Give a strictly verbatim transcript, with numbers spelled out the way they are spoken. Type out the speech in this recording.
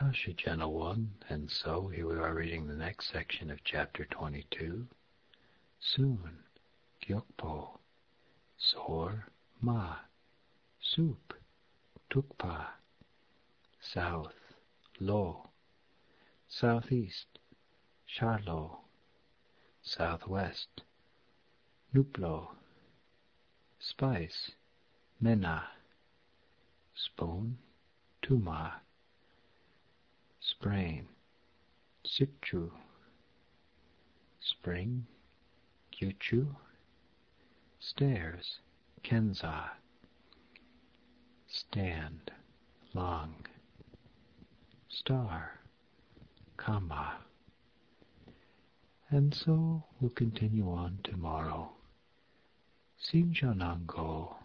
Tasha Channel one, and so here we are reading the next section of Chapter twenty-two. Soon, Gyokpo, Sor, Ma, Soup, Tukpa, South, Lo, Southeast, Charlo, Southwest, Nuplo, Spice, Mena, Spoon, Tuma, Sprain, Sikchu, Spring, Kyuchu, Stairs, Kenza, Stand, Long, Star, Kama. And so we'll continue on tomorrow. Sinjanango.